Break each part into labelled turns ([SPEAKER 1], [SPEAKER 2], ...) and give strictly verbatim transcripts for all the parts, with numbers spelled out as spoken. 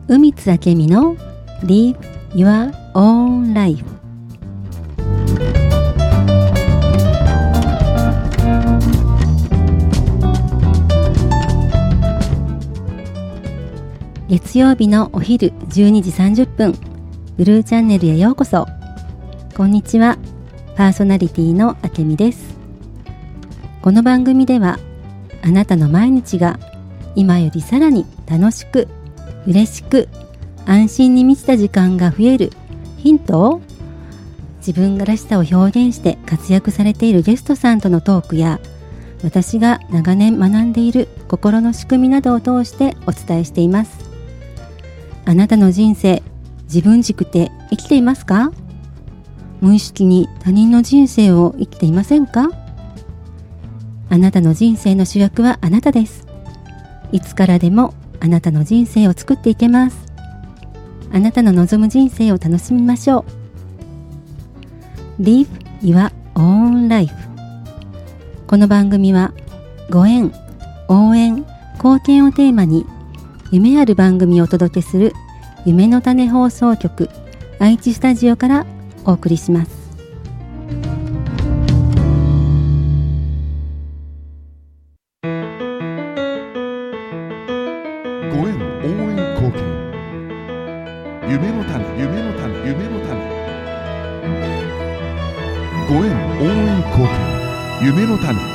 [SPEAKER 1] 海津明美の Live Your Own Life。 月曜日のお昼じゅうにじさんじゅっぷん、ブルーチャンネルへようこそ。こんにちは、パーソナリティの明美です。この番組ではあなたの毎日が今よりさらに楽しく嬉しく安心に満ちた時間が増えるヒントを、自分らしさを表現して活躍されているゲストさんとのトークや、私が長年学んでいる心の仕組みなどを通してお伝えしています。あなたの人生、自分軸で生きていますか？無意識に他人の人生を生きていませんか？あなたの人生の主役はあなたです。いつからでもあなたの人生を作っていけます。あなたの望む人生を楽しみましょう。 Live Your Own Life。 この番組はご縁、応援、貢献をテーマに夢ある番組をお届けする夢の種放送局愛知スタジオからお送りします。
[SPEAKER 2] ご縁、応援、貢献、夢の種、夢の種、夢の種。ご縁、応援、貢献、夢の種。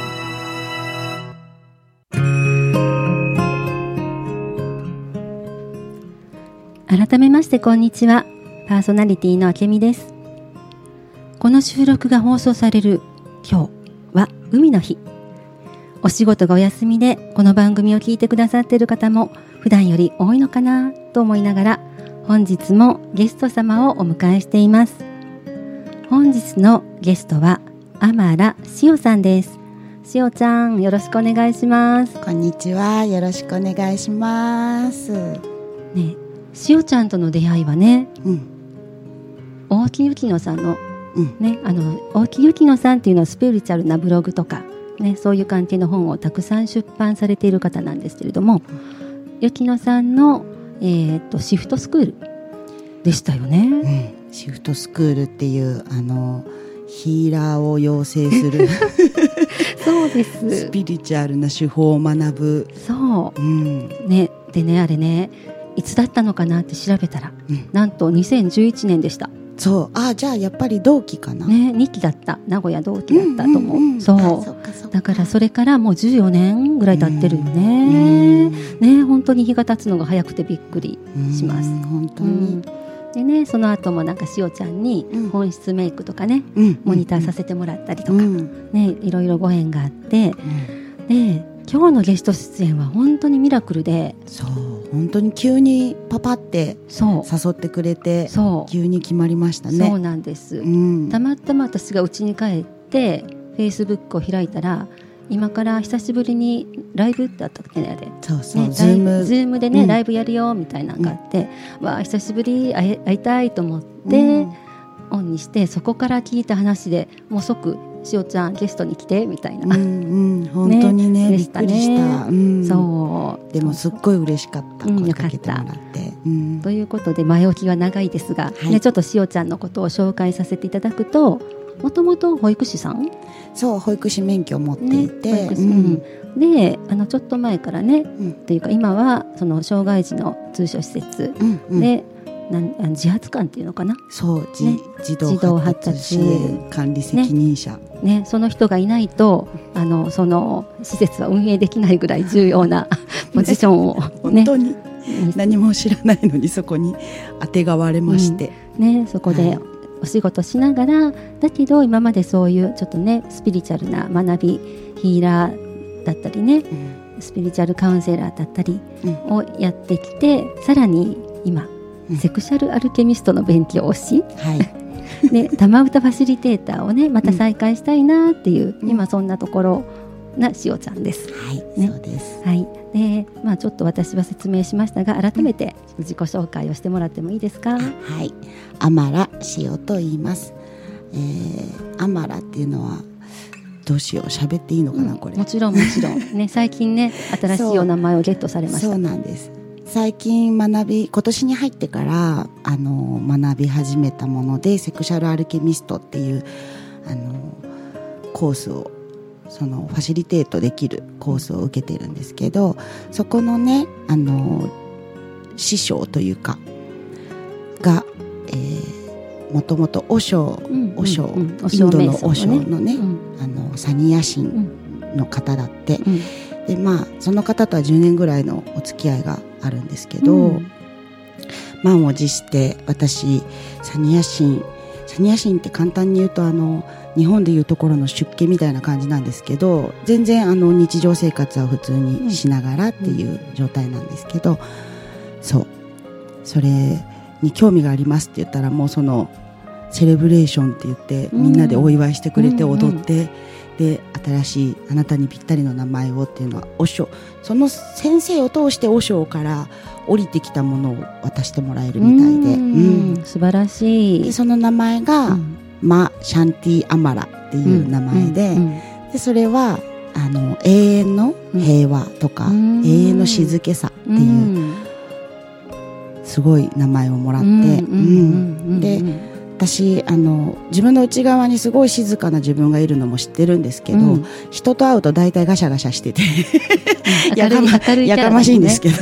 [SPEAKER 1] 改めましてこんにちは、パーソナリティの明美です。この収録が放送される今日は海の日。お仕事がお休みでこの番組を聞いてくださっている方も普段より多いのかなと思いながら、本日もゲスト様をお迎えしています。本日のゲストは天良しおさんです。しおちゃん、よろしくお願いします。
[SPEAKER 3] こんにちは、よろしくお願いします。
[SPEAKER 1] ね、しおちゃんとの出会いはね、
[SPEAKER 3] うん、
[SPEAKER 1] 大木由紀乃さんの、
[SPEAKER 3] うん
[SPEAKER 1] ね、あの大木由紀乃さんっていうのはスピリチュアルなブログとか、ね、そういう関係の本をたくさん出版されている方なんですけれども、由紀乃さんの、えー、とシフトスクールでしたよね、
[SPEAKER 3] うん、シフトスクールっていうあのヒーラーを養成する
[SPEAKER 1] そうです
[SPEAKER 3] スピリチュアルな手法を学ぶ。
[SPEAKER 1] そう、
[SPEAKER 3] うん
[SPEAKER 1] ね、でね、あれね、いつだったのかなって調べたら、
[SPEAKER 3] うん、
[SPEAKER 1] なんとにせんじゅういちねんでした。
[SPEAKER 3] そう、あ、じゃあやっぱり同期かな、
[SPEAKER 1] ね、にきだった。名古屋同期だったと思う、
[SPEAKER 3] うんうんうん、
[SPEAKER 1] そう、
[SPEAKER 3] そっかそっか。
[SPEAKER 1] だからそれからもうじゅうよねんぐらい経ってるよね、ね、本当に日が経つのが早くてびっくりします。
[SPEAKER 3] 本当に、
[SPEAKER 1] うん、でね、その後もなんかしおちゃんに本質メイクとかね、うん、モニターさせてもらったりとか、うん、ね、いろいろご縁があって、うん、で今日のゲスト出演は本当にミラクルで、
[SPEAKER 3] そう本当に急にパパって誘ってくれて、そう急に決まりましたね。
[SPEAKER 1] そうなんです、うん、たまたま私が家に帰ってフェイスブックを開いたら、今から久しぶりにライブってあったっけね、あれ、
[SPEAKER 3] そうそう、
[SPEAKER 1] ね、
[SPEAKER 3] ズーム
[SPEAKER 1] ズームでね、うん、ライブやるよみたいなのがあって、うん、わあ久しぶり、会い、会いたいと思って、うん、オンにして、そこから聞いた話でもう即しおちゃんゲストに来てみたいな、うん
[SPEAKER 3] うん、本当に ね, ねびっくりした、うん、
[SPEAKER 1] そう
[SPEAKER 3] でもすっごい嬉しかった、
[SPEAKER 1] うん、
[SPEAKER 3] 声かけてもらって、うん、
[SPEAKER 1] ということで前置きは長いですが、はいね、ちょっとしおちゃんのことを紹介させていただくと、もともと保育士さん、
[SPEAKER 3] そう保育士免許を持っていて、ね、
[SPEAKER 1] うん、であのちょっと前からね、うん、っていうか今はその障害児の通所施設で、うんうんなん自発官っていうのかな、
[SPEAKER 3] そう、ね、児童発達支援管理責任者、
[SPEAKER 1] ねね、その人がいないとあのその施設は運営できないぐらい重要なポジションを、ね、
[SPEAKER 3] 本当に何も知らないのにそこにあてがわれまして、
[SPEAKER 1] うんね、そこでお仕事しながら、はい、だけど今までそういうちょっとねスピリチュアルな学び、ヒーラーだったりね、うん、スピリチュアルカウンセラーだったりをやってきて、うん、さらに今セクシャルアルケミストの勉強をし、はいね、玉歌ファシリテーターをねまた再開したいなっていう、うん、今そんなところなしおちゃんです。
[SPEAKER 3] はい、ね、そうです。
[SPEAKER 1] はい、で、まあ、ちょっと私は説明しましたが、改めて自己紹介をしてもらってもいいですか？
[SPEAKER 3] はい、天良しおと言います。えー、天良っていうのはどうしよう、喋っていいのかな、うん、これ。
[SPEAKER 1] もちろんもちろん、ね、最近ね新しいお名前をゲットされました。
[SPEAKER 3] そうなんです。 最近学び今年に入ってからあの学び始めたものでセクシャルアルケミストっていうあのコースをそのファシリテートできるコースを受けてるんですけど、そこのねあの師匠というかが、えー、もともと和尚、和尚、インドの和尚のね、うん、あのサニヤ神の方だって、うん、でまあその方とはじゅうねんぐらいのお付き合いがあるんですけど、うん、満を持して私サニヤ神サニヤ神って簡単に言うとあの日本でいうところの出家みたいな感じなんですけど、全然あの日常生活は普通にしながらっていう状態なんですけど、うん、そうそれに興味がありますって言ったらもうそのセレブレーションって言ってみんなでお祝いしてくれて踊って、うんうん、で新しいあなたにぴったりの名前をっていうのは和尚、その先生を通して和尚から降りてきたものを渡してもらえるみたいで、
[SPEAKER 1] うんうん、素晴らしい。
[SPEAKER 3] でその名前が、うん、マ・シャンティ・アマラっていう名前で、うんうんうん、でそれはあの永遠の平和とか、うん、永遠の静けさっていう、うん、すごい名前をもらって、うんうん、で私あの自分の内側にすごい静かな自分がいるのも知ってるんですけど、うん、人と会うと大体ガシャガシャしててやかま、やかましいんですけど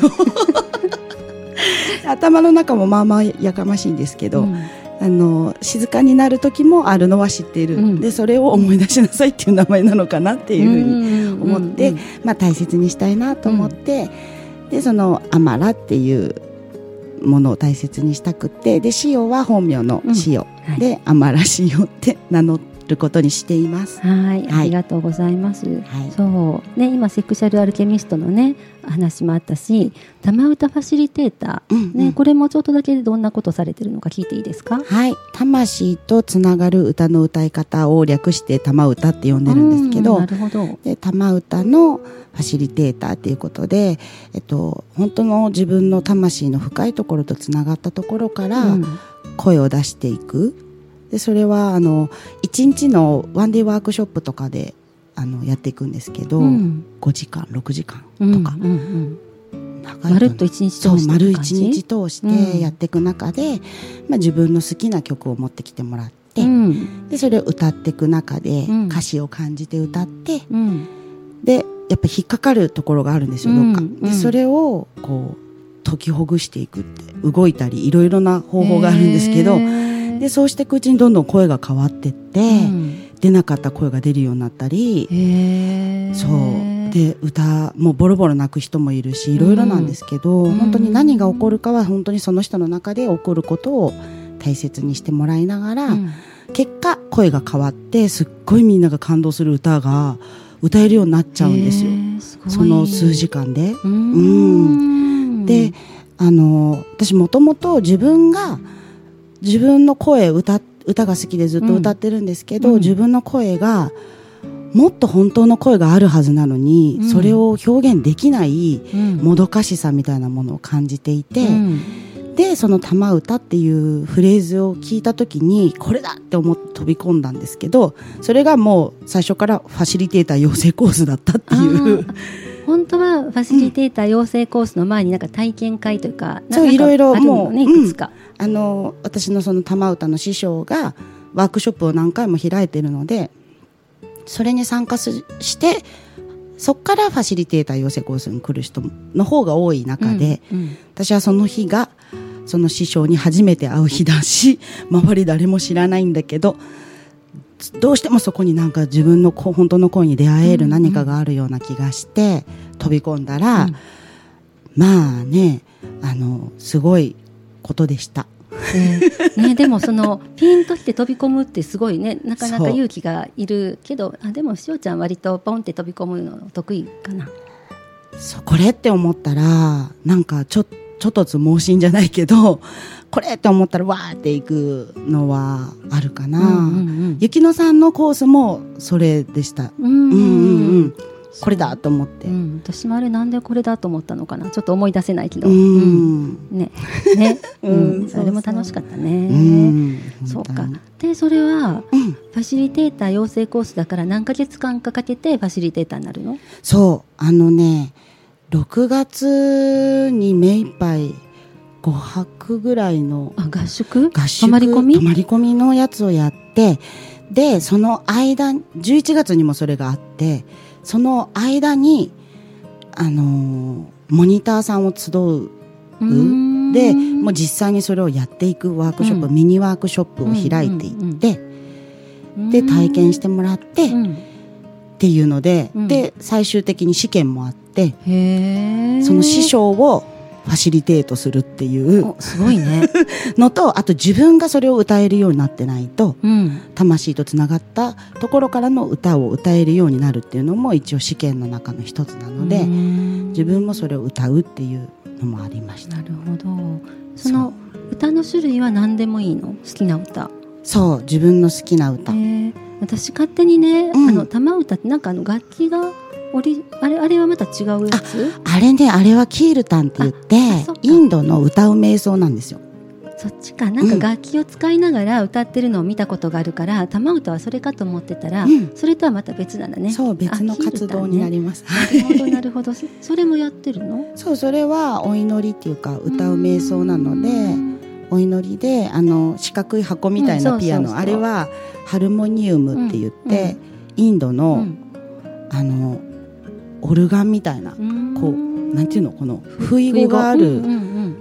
[SPEAKER 3] 頭の中もまあまあやかましいんですけど、うん、あの静かになる時もあるのは知っている、うん、でそれを思い出しなさいっていう名前なのかなっていうふうに思って、うんうんうん、まあ、大切にしたいなと思って、うん、でそのアマラっていうものを大切にしたくて、で塩は本名の塩、うん、はい、でアマラ塩って名乗ることにしています。
[SPEAKER 1] はい、はい、ありがとうございます、はい、そうね、今セクシャルアルケミストのね話もあったし、玉歌ファシリテーター、うんうん、ね、これもちょっとだけどんなことされてるのか聞いていいですか？
[SPEAKER 3] はい、魂とつながる歌の歌い方を略して玉歌って呼んでるんですけど、
[SPEAKER 1] なるほど。
[SPEAKER 3] で玉歌のファシリテーターということで、えっと、本当の自分の魂の深いところとつながったところから声を出していく、でそれはあのいちにちのワンデーワークショップとかであのやっていくんですけど、うん、ごじかんろくじかんとか、うんうんうん、長いまるっといちにち通してそう丸いちにち通してやっていく中で、うん、まあ、自分の好きな曲を持ってきてもらって、うん、でそれを歌っていく中で、うん、歌詞を感じて歌って、うん、でやっぱ引っかかるところがあるんですよ、どっか、うんうん、でそれをこう解きほぐしていくって、動いたりいろいろな方法があるんですけど、でそうしていくうちにどんどん声が変わっていって、うん、出なかった声が出るようになったり、そうで歌もうボロボロ泣く人もいるし、いろいろなんですけど、うん、本当に何が起こるかは本当にその人の中で起こることを大切にしてもらいながら、うん、結果声が変わってすっごいみんなが感動する歌が歌えるようになっちゃうんですよ、すその数時間で。うん、うん、であの私もともと自分が自分の声 歌, 歌が好きでずっと歌ってるんですけど、うん、自分の声がもっと本当の声があるはずなのに、うん、それを表現できないもどかしさみたいなものを感じていて、うん、でその玉歌っていうフレーズを聞いた時にこれだって思って飛び込んだんですけど、それがもう最初からファシリテーター養成コースだったっていう
[SPEAKER 1] 本当はファシリテーター養成コースの前になんか体験会というか、
[SPEAKER 3] うん、そういろいろもう、
[SPEAKER 1] ね、いくつか、
[SPEAKER 3] うん、あの私のその玉歌の師匠がワークショップを何回も開いているので、それに参加してそこからファシリテーター養成コースに来る人の方が多い中で、うんうん、私はその日がその師匠に初めて会う日だし、周り誰も知らないんだけど、どうしてもそこになんか自分の本当の声に出会える何かがあるような気がして飛び込んだら、うん、まあね、あのすごいことでした、
[SPEAKER 1] えーね、でもそのピンとして飛び込むってすごいね、なかなか勇気がいるけど、あでもしおちゃん割とポンって飛び込むの得意かな。
[SPEAKER 3] そうこれって思ったらなんかちょっとちょっとつ盲信じゃないけど、これって思ったらわーっていくのはあるかな、うんうんうん、ゆきのさんのコースもそれでした、うんうんうんうん、これだと思って、うん、
[SPEAKER 1] 私もあれなんでこれだと思ったのかな、ちょっと思い出せないけど、
[SPEAKER 3] うんうん、
[SPEAKER 1] ねね、うん、それも楽しかったね、うん、そうか。でそれは、うん、ファシリテーター養成コースだから何ヶ月間かかけてファシリテーターになるの？
[SPEAKER 3] そうあのねろくがつに目いっぱいごはくぐらいの
[SPEAKER 1] あ合宿
[SPEAKER 3] 合宿
[SPEAKER 1] 泊まり込み
[SPEAKER 3] 泊まり込みのやつをやって、でその間じゅういちがつにもそれがあって、その間にあのー、モニターさんを集うでもう実際にそれをやっていくワークショップ、うん、ミニワークショップを開いていって、うんうんうん、で体験してもらって、うん、っていうので、うん、で最終的に試験もあって、へその師匠をファシリテートするっていう
[SPEAKER 1] すごいね
[SPEAKER 3] のと、あと自分がそれを歌えるようになってないと、うん、魂とつながったところからの歌を歌えるようになるっていうのも一応試験の中の一つなので、自分もそれを歌うっていうのもありました。
[SPEAKER 1] なるほど。その歌の種類は何でもいいの？好きな歌。
[SPEAKER 3] そう、自分の好きな歌。
[SPEAKER 1] 私勝手にね、うん、あの玉歌ってなんかあの楽器がオリあれあれはまた違うやつ？
[SPEAKER 3] あ, あれね、あれはキールタンって言ってインドの歌う瞑想なんですよ。
[SPEAKER 1] そっちか。なんか楽器を使いながら歌ってるのを見たことがあるから、うん、玉歌はそれかと思ってたら、うん、それとはまた別なんだね。
[SPEAKER 3] そう、別の活動になります。
[SPEAKER 1] ね、なるほどなるほど。それもやってるの？
[SPEAKER 3] そう、それはお祈りっていうか歌う瞑想なので、お祈りであの四角い箱みたいなピアノ、うん、そうそうそう、あれはハルモニウムって言って、うん、インドの、うん、あのオルガンみたいな、こうなんていうの、この不意語がある、うんうんうん、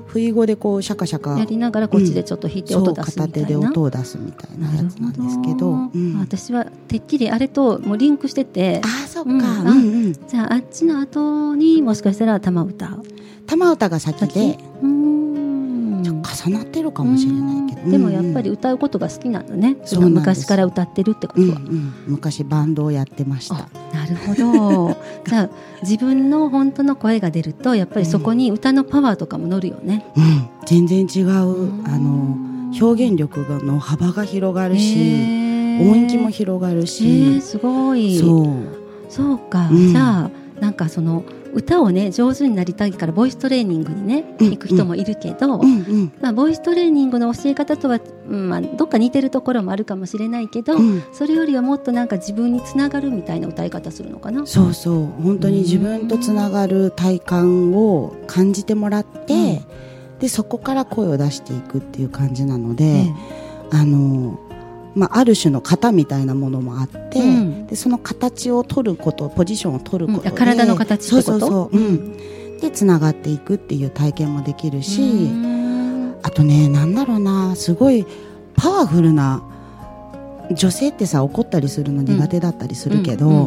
[SPEAKER 3] 不意語でこうシャカシャカ
[SPEAKER 1] やりながらこっちでちょっと弾いて音出すみたいな、うん、片手で
[SPEAKER 3] 音を出すみたいなやつなんですけど、うん、
[SPEAKER 1] 私はてっきりあれともうリンクしてて、
[SPEAKER 3] あ、そっか、うんうんうん、
[SPEAKER 1] じゃああっちの後にもしかしたら玉歌
[SPEAKER 3] 玉歌が先で、うん、ちょっと重なってるかもしれないけど、
[SPEAKER 1] でもやっぱり歌うことが好きなのね。その昔から歌ってるってことは、うんうん、
[SPEAKER 3] 昔バンドをやってました。
[SPEAKER 1] なるほどじゃあ自分の本当の声が出るとやっぱりそこに歌のパワーとかも乗るよね、
[SPEAKER 3] うん、全然違う、あの表現力の幅が広がるし、音域も広がるし、
[SPEAKER 1] すごい。
[SPEAKER 3] そう
[SPEAKER 1] そうか、うん、じゃあなんかその歌をね上手になりたいからボイストレーニングにね、うん、行く人もいるけど、うんうんまあ、ボイストレーニングの教え方とは、うんまあ、どっか似てるところもあるかもしれないけど、うん、それよりはもっとなんか自分につながるみたいな歌い方するのかな。
[SPEAKER 3] そうそう、本当に自分とつながる体感を感じてもらって、うん、でそこから声を出していくっていう感じなので、うん、あのまあ、ある種の型みたいなものもあって、うん、でその形を取ること、ポジションを取ることで、うん、
[SPEAKER 1] 体の形ってこと？そうそうそう、うん、
[SPEAKER 3] でつながっていくっていう体験もできるし、あとね、なんだろうな、すごいパワフルな、女性ってさ怒ったりするの苦手だったりするけど、うんうんうん、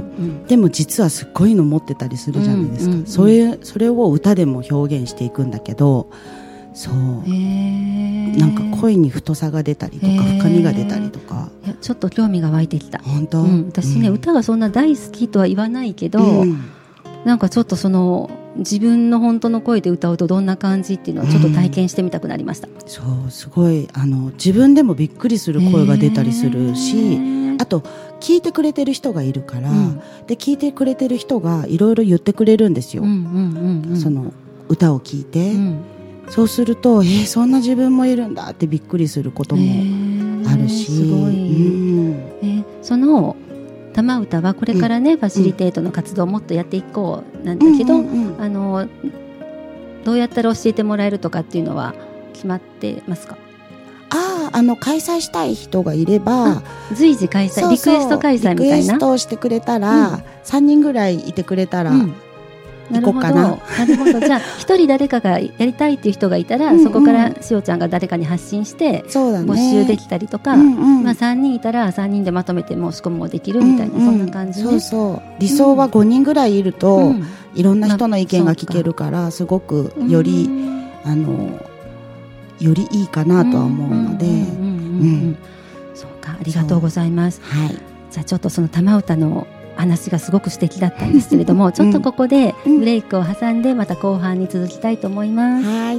[SPEAKER 3] でも実はすっごいの持ってたりするじゃないですか、うんうんうん、そういうそれを歌でも表現していくんだけど、そう、なんか声に太さが出たりとか深みが出たりとか、
[SPEAKER 1] いやちょっと興味が湧いてきた。
[SPEAKER 3] 本当、
[SPEAKER 1] うん、私ね、うん、歌がそんな大好きとは言わないけど、うん、なんかちょっとその自分の本当の声で歌うとどんな感じっていうのはちょっと体験してみたくなりました、うん、
[SPEAKER 3] そうすごいあの自分でもびっくりする声が出たりするし、あと聞いてくれてる人がいるから、うん、で聞いてくれてる人がいろいろ言ってくれるんですよ、うんうんうんうん、その歌を聞いて、うん、そうすると、えー、そんな自分もいるんだってびっくりすることもあるし、
[SPEAKER 1] すごい、うんえー、その玉歌はこれからね、うん、ファシリテートの活動をもっとやっていこうなんだけど、うんうんうん、あのどうやったら教えてもらえるとかっていうのは決まってますか？
[SPEAKER 3] ああ、あの開催したい人がいれば
[SPEAKER 1] 随時開催、そうそう、リクエスト開催みたいな、リクエ
[SPEAKER 3] ストをしてくれたら、うん、さんにんぐらいいてくれたら、うん行こうかな。
[SPEAKER 1] なるほど。じゃあ一人誰かがやりたいっていう人がいたら、うんうん、そこからしおちゃんが誰かに発信して、そうだね、募集できたりとか、うんうん、まあ、さんにんいたらさんにんでまとめて申し込みもできるみたいな、うんうん、そんな感じね。
[SPEAKER 3] そうそう、理想はごにんぐらいいると、うん、いろんな人の意見が聞けるから、まあ、すごくより、うん、あのよりいいかなとは思うので、
[SPEAKER 1] そうか、ありがとうございます。はい、じゃあちょっとその玉歌の話がすごく素敵だったんですけれども、ちょっとここでブレイクを挟んでまた後半に続きたいと思います。はい、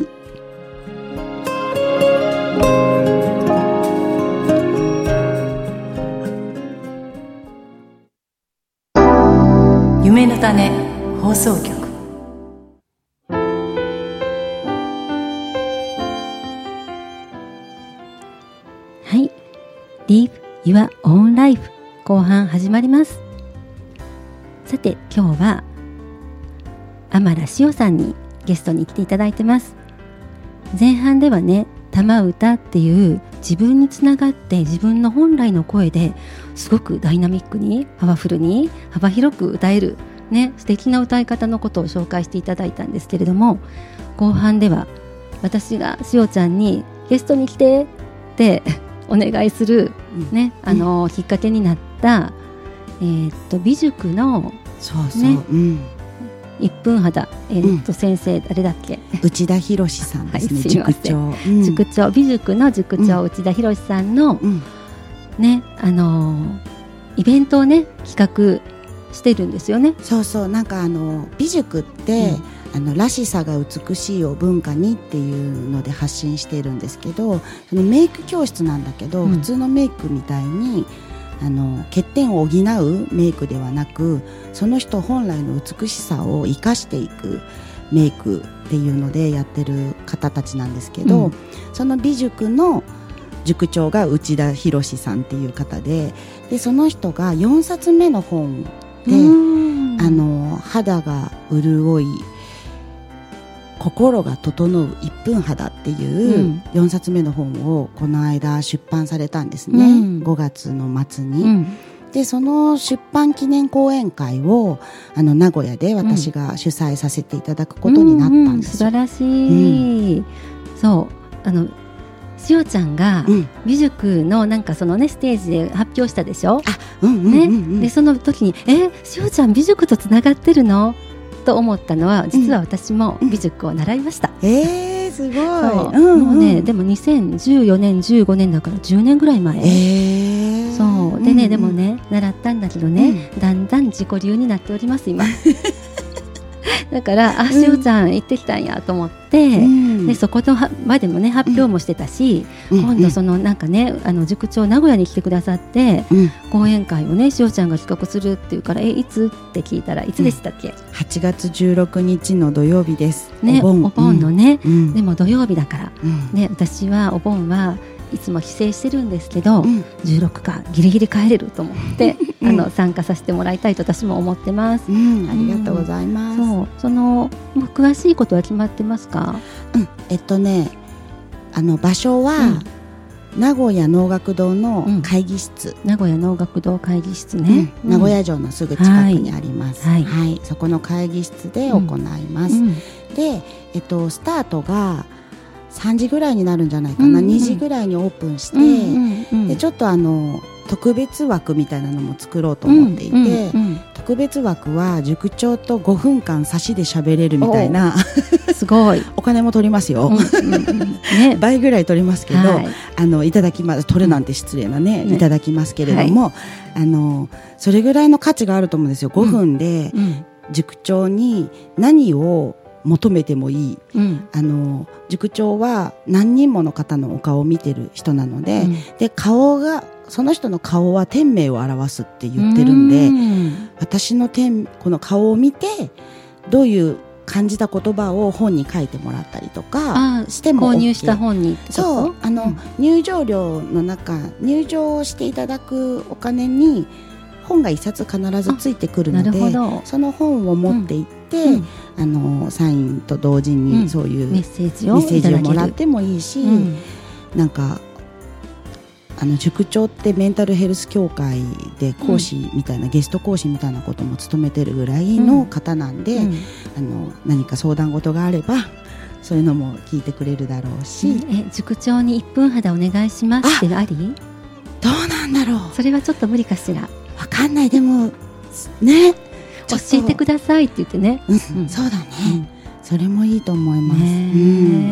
[SPEAKER 4] 夢の種放送局。
[SPEAKER 1] はい、 Live Your Own Life 後半始まります。さて今日は天良しおさんにゲストに来ていただいてます。前半ではね、玉歌っていう自分につながって自分の本来の声ですごくダイナミックにパワフルに幅広く歌える、ね、素敵な歌い方のことを紹介していただいたんですけれども、後半では私がしおちゃんにゲストに来てってお願いする、ね、うん、あのきっかけになった、えー、っと美塾の
[SPEAKER 3] そうそう、
[SPEAKER 1] ね、
[SPEAKER 3] うん、
[SPEAKER 1] いっぷん肌、えーっとうん、先生誰だっけ、
[SPEAKER 3] 内田博さんですね、はい、
[SPEAKER 1] す
[SPEAKER 3] 塾長、
[SPEAKER 1] うん、塾長美塾の塾長、うん、内田博さんの、うん、ね、あのー、イベントをね企画してるんですよね。
[SPEAKER 3] そうそう、なんかあの美塾って、うん、あのらしさが美しいを文化にっていうので発信しているんですけど、そのメイク教室なんだけど、うん、普通のメイクみたいにあの欠点を補うメイクではなく、その人本来の美しさを生かしていくメイクっていうのでやってる方たちなんですけど、うん、その美塾の塾長が内田博さんっていう方で、でその人がよんさつめの本で、あの肌が潤い心が整ういっぷん肌っていうよんさつめの本をこの間出版されたんですね、うん、ごがつの末に、うん、でその出版記念講演会をあの名古屋で私が主催させていただくことになったんですよ、
[SPEAKER 1] うんうんうん、素晴らしい、うん、そうあのしおちゃんが美塾のなんかそのねステージで発表したでしょ、
[SPEAKER 3] あ、うんうんうんうん、
[SPEAKER 1] ね、でその時にえしおちゃん美塾とつながってるのと思ったのは、実は私も美塾を習いました、
[SPEAKER 3] うんうん、えー、すごい、
[SPEAKER 1] そう、うんうん、もうねでもにせんじゅうよねんじゅうごねんだからじゅうねんぐらい前、
[SPEAKER 3] えー、
[SPEAKER 1] そうでね、うんうん、でもね習ったんだけどね、うん、だんだん自己流になっております今だからあしおちゃん行ってきたんやと思って、うん、でそことまでもね発表もしてたし、うん、今度そのなんかねあの塾長名古屋に来てくださって、うん、講演会をねしおちゃんが企画するっていうからえいつって聞いたらいつでしたっけ、うん、
[SPEAKER 3] はちがつじゅうろくにちの土曜日です、
[SPEAKER 1] ね、お盆、お盆のね、
[SPEAKER 3] うん、
[SPEAKER 1] でも土曜日だから、うん、ね、私はお盆はいつも帰省してるんですけど、うん、じゅうろくかギリギリ帰れると思って、うん、あの参加させてもらいたいと私も思ってます、
[SPEAKER 3] うん、ありがとうございます、
[SPEAKER 1] うん、そうそのもう詳しいことは決まってますか？
[SPEAKER 3] うん、えっとねあの場所は、うん、名古屋能楽堂の会議室、
[SPEAKER 1] うん、名古屋能楽堂会議室ね、
[SPEAKER 3] うん、名古屋城のすぐ近くにあります、はいはいはい、そこの会議室で行います、うんうん、で、えっと、スタートがさんじぐらいになるんじゃないかな、うんうん、にじぐらいにオープンして、うんうんうん、でちょっとあの特別枠みたいなのも作ろうと思っていて、うんうんうん、特別枠は塾長とごふんかん差しで喋れるみたいな
[SPEAKER 1] すごい
[SPEAKER 3] お金も取りますよ、うんうんうんね、倍ぐらい取りますけど、はい、あのいただきます取るなんて失礼なね、うん、いただきますけれども、はい、あのそれぐらいの価値があると思うんですよ。ごふんで塾長に何を求めてもいい、うん、あの塾長は何人もの方のお顔を見てる人なので、うん、で顔がその人の顔は天命を表すって言ってるんで、ん私の天この顔を見てどういう感じた言葉を本に書いてもらったりとかしても OK、
[SPEAKER 1] 購入した本にってこと？
[SPEAKER 3] そうあの、うん、入場料の中入場していただくお金に本が一冊必ずついてくるのでその本を持っていって、うんうん、あのサインと同時にそういう、うん、メッセージを、メッセージをもらってもいいし、うん、なんかあの塾長ってメンタルヘルス協会で講師みたいな、うん、ゲスト講師みたいなことも務めてるぐらいの方なんで、うん、あの何か相談事があればそういうのも聞いてくれるだろうし、
[SPEAKER 1] うん、え塾長にいっぷん肌お願いしますってあり？
[SPEAKER 3] どうなんだろう。
[SPEAKER 1] それはちょっと無理かしら。
[SPEAKER 3] わかんない。でもね
[SPEAKER 1] 教えてくださいって言ってね、
[SPEAKER 3] うんうん、そうだね、うん、それもいいと思います、ねうん、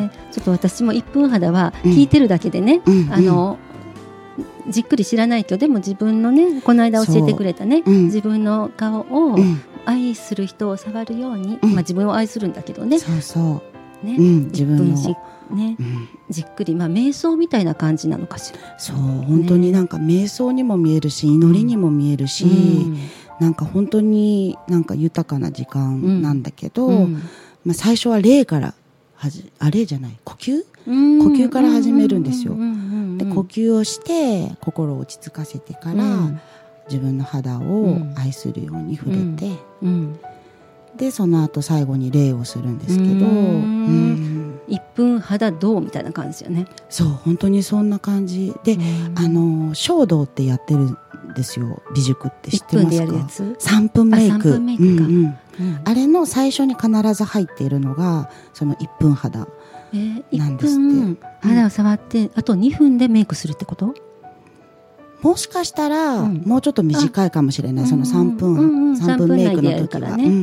[SPEAKER 1] ちょっと私もいっぷん肌は聞いてるだけでね、うん、あのじっくり知らないけどでも自分のねこの間教えてくれたね、うん、自分の顔を愛する人を触るように、うんまあ、自分を愛するんだけどね
[SPEAKER 3] そうそう、
[SPEAKER 1] ね
[SPEAKER 3] うん、自分の
[SPEAKER 1] ねうん、じっくり、まあ、瞑想みたいな感じなのかしら。
[SPEAKER 3] そう本当になんか瞑想にも見えるし祈りにも見えるし、うん、なんか本当になんか豊かな時間なんだけど、うんまあ、最初は霊からはじあ霊じゃない呼吸、うん、呼吸から始めるんですよ、うんうんうんうん、で呼吸をして心を落ち着かせてから、うん、自分の肌を愛するように触れて、うんうんうんでその後最後に礼をするんですけど、うん、
[SPEAKER 1] いっぷん肌銅みたいな感じよね。
[SPEAKER 3] そう本当にそんな感じで、あの書道ってやってるんですよ。美塾って知ってますか？いっぷんでやるやつ。さんぷんメイク。あ、さんぷんメイクか、うんうんうん、あれの最初に必ず入っているのがそのいっぷん肌なんですって、えー、いっぷん
[SPEAKER 1] 肌を触って、うん、あとにふんでメイクするってこと？
[SPEAKER 3] もしかしたら、うん、もうちょっと短いかもしれない。そのさんぷん、うんうん、さんぷんメイクの時は、ね、うんうん、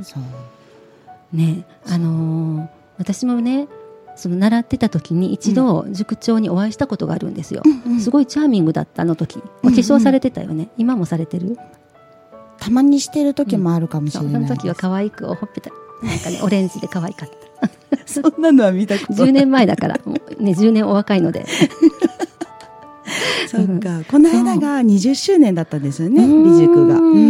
[SPEAKER 1] そうね、あのー、私もねその習ってた時に一度塾長にお会いしたことがあるんですよ、うんうん、すごいチャーミングだった。あの時お化粧されてたよね、うんうん、今もされてる？
[SPEAKER 3] たまにしてる時もあるかもしれない、うん、
[SPEAKER 1] その時は可愛くおほっぺたなんかねオレンジで可愛かった
[SPEAKER 3] そんなのは見たことない。
[SPEAKER 1] じゅうねんまえだからもう、ね、じゅうねんお若いので
[SPEAKER 3] そうか、この間がにじゅっしゅうねんだったんですよね、美塾が。うん、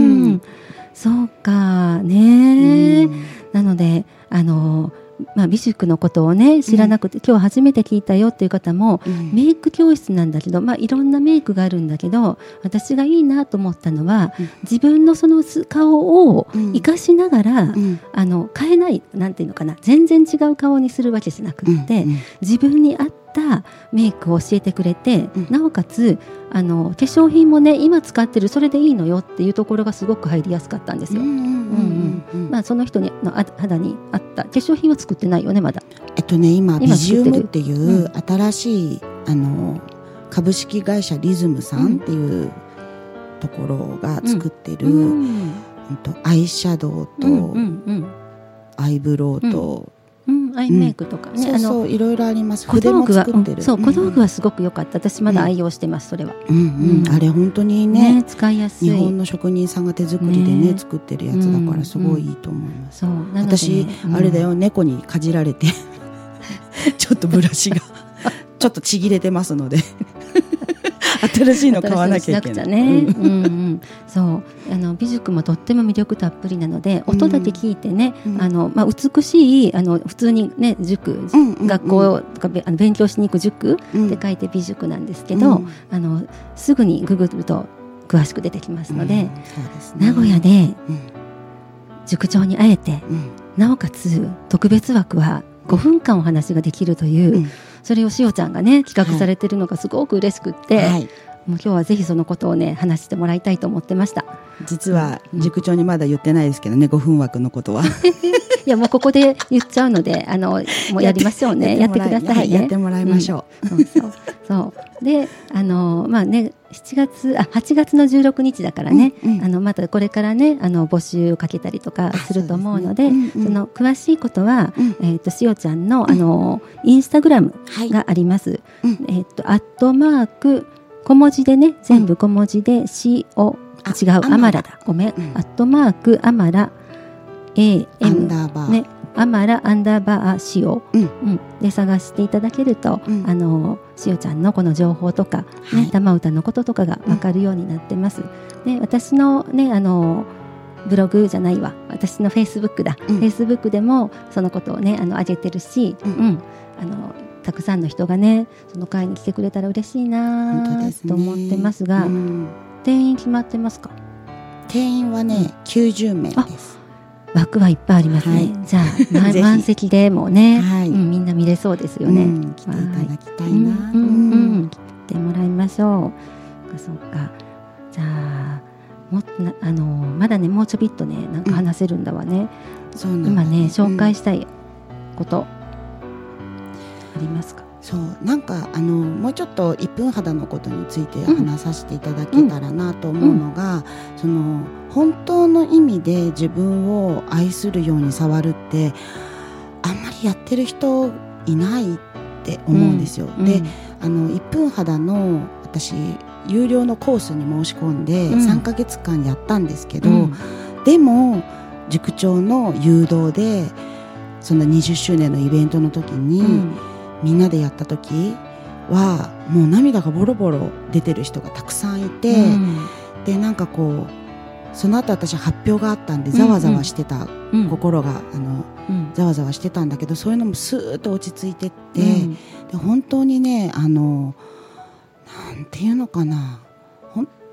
[SPEAKER 1] そうかね。なのであのまあ、美塾のことをね知らなくて、うん、今日初めて聞いたよっていう方も、うん、メイク教室なんだけど、まあ、いろんなメイクがあるんだけど、私がいいなと思ったのは、うん、自分のその顔を生かしながら、うん、あの変えないなんていうのかな、全然違う顔にするわけじゃなくって、うんうん、自分に合ったメイクを教えてくれて、うん、なおかつあの化粧品もね今使ってるそれでいいのよっていうところがすごく入りやすかったんですよ。その人にの肌に合った化粧品は作ってないよねまだ。
[SPEAKER 3] えっとね今ビジウムっていう新しい、うん、あの株式会社リズムさんっていうところが作ってる、うんうんうん、とアイシャドウと、うんうんうん、アイブロウと、
[SPEAKER 1] うんうん、アイメイクとかね、うん、
[SPEAKER 3] そうそういろいろあります。筆も作ってる、
[SPEAKER 1] うん、そう小道具はすごく良かった。私まだ愛用してます、うん、それは、
[SPEAKER 3] うんうんうん、あれ本当に ね, ね
[SPEAKER 1] 使いやすい。
[SPEAKER 3] 日本の職人さんが手作りでね、ね作ってるやつだからすごいいいと思います、うんうん、そうなのでね、私、うん、あれだよ猫にかじられてちょっとブラシがちょっとちぎれてますので新しいの買わなきゃいけない。ね、うんうん、
[SPEAKER 1] そうあの美塾もとっても魅力たっぷりなので、音だけ聞いてね、うん、あのまあ、美しいあの普通にね塾、うんうんうん、学校とかあの勉強しに行く塾って書いて美塾なんですけど、うん、あのすぐにググると詳しく出てきますので、うんそうですね、名古屋で塾長に会えて、うん、なおかつ特別枠はごふんかんお話ができるという、うん、それをしおちゃんがね企画されてるのがすごく嬉しくって、はい、もう今日はぜひそのことをね話してもらいたいと思ってました。
[SPEAKER 3] 実は塾長にまだ言ってないですけどね、うん、ごふん枠のことはい
[SPEAKER 1] やもうここで言っちゃうのであのもうやりましょうね。やってくださいね。
[SPEAKER 3] やってもらいましょう、
[SPEAKER 1] うん、そうそうそうであのまあねしちがつあはちがつのじゅうろくにちだからね、うんうん、あのまたこれからねあの募集をかけたりとかすると思うので、 そ, で、ねうんうん、その詳しいことは、うんえー、としおちゃんの、あのインスタグラムがあります、はいうん、えー、とアットマーク小文字でね全部小文字でしお、違うアマラだごめん、うん、アットマークアマラ エーエム ねアマラアンダーバーしお、うんうん、で探していただけると、うん、あのしおちゃんのこの情報とか、ねはい、玉歌のこととかが分かるようになってます、うん、で私のねあのブログじゃないわ私のフェイスブックだ、うん、フェイスブックでもそのことをねあの上げてるし、うんうん、あのたくさんの人がねその会に来てくれたら嬉しいなと思ってますが、うん、定員決まってますか？
[SPEAKER 3] 定員はね、うん、きゅうじゅうめいです。
[SPEAKER 1] 枠はいっぱいありますね、はい、じゃあ満席でもね、はいうん、みんな見れそうですよね、うん、
[SPEAKER 3] 来ていただきたいな、
[SPEAKER 1] うんうんうん、来てもらいましょう。そうかじゃあもなあのまだねもうちょびっとねなんか話せるんだわね、うん、そうなんだね今ね紹介したいこと、うん、ありますか？
[SPEAKER 3] そうなんかあのもうちょっといっぷん肌のことについて話させていただけたらなと思うのが、うんうん、その本当の意味で自分を愛するように触るってあんまりやってる人いないって思うんですよ、うん、で、あのいっぷん肌の私有料のコースに申し込んでさんかげつかんやったんですけど、うん、でも塾長の誘導でそのにじゅっしゅうねんのイベントの時に、うんみんなでやった時はもう涙がボロボロ出てる人がたくさんいて、うん、でなんかこうその後私発表があったんでざわざわしてた、うんうん、心があの、うん、ざわざわしてたんだけどそういうのもスーッと落ち着いてって、うん、で本当にねあのなんていうのかなほん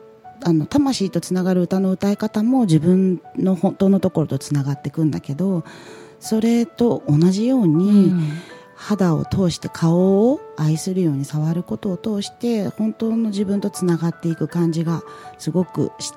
[SPEAKER 3] あの魂とつながる歌の歌い方も自分の本当のところとつながっていくんだけど、それと同じように、うん、肌を通して顔を愛するように触ることを通して本当の自分とつながっていく感じがすごくして、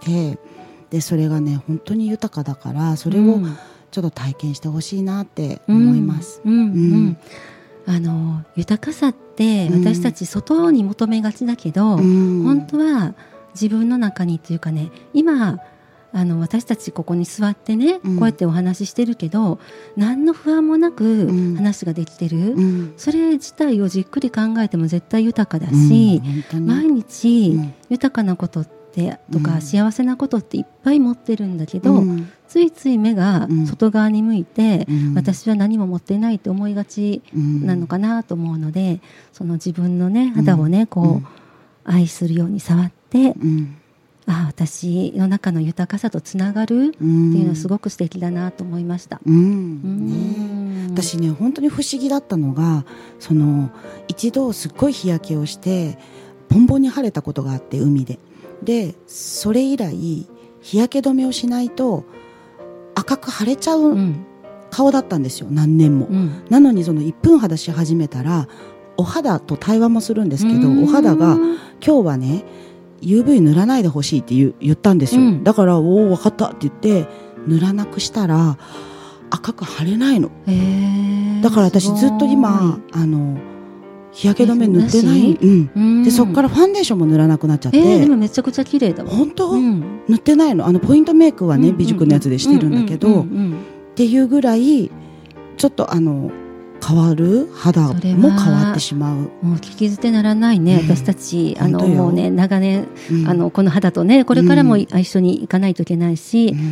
[SPEAKER 3] でそれがね本当に豊かだから、それをちょっと体験してほしいなって思います。
[SPEAKER 1] うんうんうんうん、あの豊かさって私たち外に求めがちだけど、うん、本当は自分の中にっていうかね、今あの私たちここに座ってね、うん、こうやってお話ししてるけど何の不安もなく話ができてる、うん、それ自体をじっくり考えても絶対豊かだし、うん、毎日豊かなことってとか、うん、幸せなことっていっぱい持ってるんだけど、うん、ついつい目が外側に向いて、うん、私は何も持ってないと思いがちなのかなと思うので、その自分のね肌をねこう、うん、愛するように触って、うん、ああ私の中の豊かさとつながるっていうのはすごく素敵だなと思いました。うん
[SPEAKER 3] うんね、私ね本当に不思議だったのが、その一度すっごい日焼けをしてボンボンに晴れたことがあって、海ででそれ以来日焼け止めをしないと赤く腫れちゃう顔だったんですよ、何年も、うん、なのにそのいっぷん肌し始めたらお肌と対話もするんですけど、お肌が今日はね ユーブイ 塗らないでほしいって言う、言ったんですよ、うん、だからおお分かったって言って塗らなくしたら赤く腫れないの、えー、だから私ずっと今あの日焼け止め塗ってない、うんうん、でそこからファンデーションも塗らなくなっちゃって、
[SPEAKER 1] えー、でもめちゃくちゃ綺麗だわ。
[SPEAKER 3] 本当、うん、塗ってないの。あのポイントメイクはね、うんうん、美塾のやつでしてるんだけど、っていうぐらいちょっとあの変わる肌も変わってしまう。も
[SPEAKER 1] う聞き捨てならないね、うん、私たちあのもうね長年、うん、あのこの肌とねこれからも一緒に行かないといけないし、うんうん、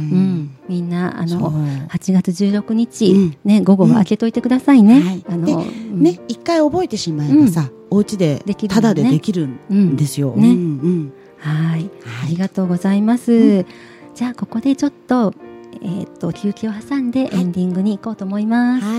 [SPEAKER 1] みんなあのはちがつじゅうろくにち、うんね、午後は開けといてくださいね、うんはい、あの
[SPEAKER 3] で、うん、ね一回覚えてしまえばさ、うん、お家でタダでできるんですよ、ねうんうん、
[SPEAKER 1] はい、ありがとうございます、うん、じゃあここでちょっと、えー、と休憩を挟んでエンディングに行こうと思います。
[SPEAKER 3] はい、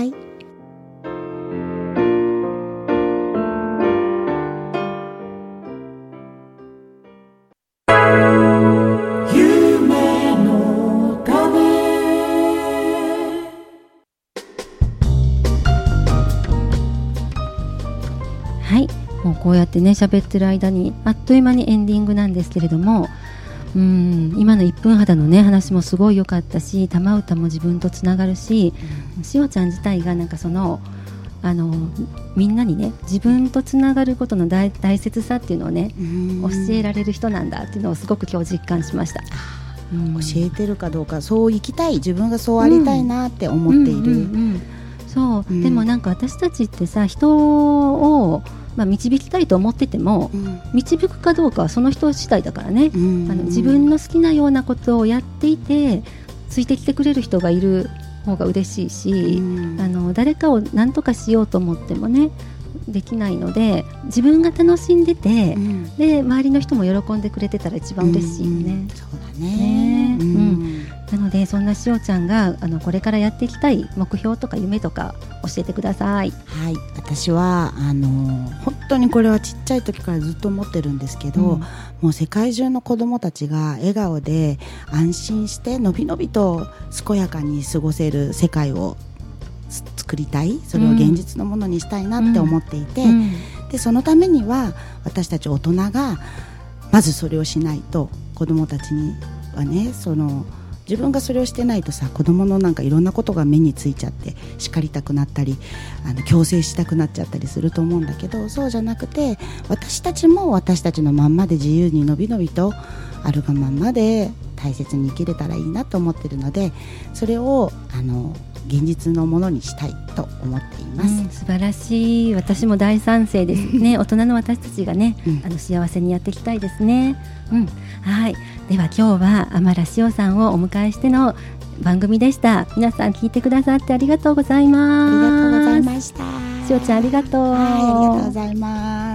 [SPEAKER 1] こうやってね喋ってる間にあっという間にエンディングなんですけれども、うーん今のいっぷん肌のね話もすごい良かったし、玉歌も自分とつながるし、うん、しおちゃん自体がなんかそのあのみんなにね自分とつながることの 大, 大切さっていうのをね教えられる人なんだっていうのをすごく今日実感しました。
[SPEAKER 3] うん、教えてるかどうか、そう生きたい、自分がそうありたいなって思っている、うんうんうんうん、
[SPEAKER 1] そう、うん、でもなんか私たちってさ人をまあ、導きたいと思ってても、うん、導くかどうかはその人次第だからね、うんうん、あの自分の好きなようなことをやっていてついてきてくれる人がいる方が嬉しいし、うん、あの誰かを何とかしようと思ってもねできないので、自分が楽しんでて、うん、で周りの人も喜んでくれてたら一番嬉しいよね、うんうん、
[SPEAKER 3] そうだね、
[SPEAKER 1] ね、うん、なのでそんなしおちゃんがあのこれからやっていきたい目標とか夢とか教えてください。
[SPEAKER 3] はい、私はあの本当にこれはちっちゃい時からずっと思ってるんですけど、うん、もう世界中の子どもたちが笑顔で安心してのびのびと健やかに過ごせる世界を作りたい、それを現実のものにしたいなって思っていて、うんうん、でそのためには私たち大人がまずそれをしないと、子どもたちにはねその自分がそれをしてないとさ、子どものなんかいろんなことが目についちゃって叱りたくなったりあの強制したくなっちゃったりすると思うんだけど、そうじゃなくて私たちも私たちのまんまで自由にのびのびとあるがまんまで大切に生きれたらいいなと思ってるので、それをあの現実のものにしたいと思っています、うん、
[SPEAKER 1] 素晴らしい。私も大賛成ですね大人の私たちがね、うん、あの幸せにやっていきたいですね、うん、はい。では今日は天良しおさんをお迎えしての番組でした。皆さん聞いてくださってありがとうございます。
[SPEAKER 3] ありがとうございました。
[SPEAKER 1] しおちゃんありがとう。
[SPEAKER 3] はい、ありがとうございます。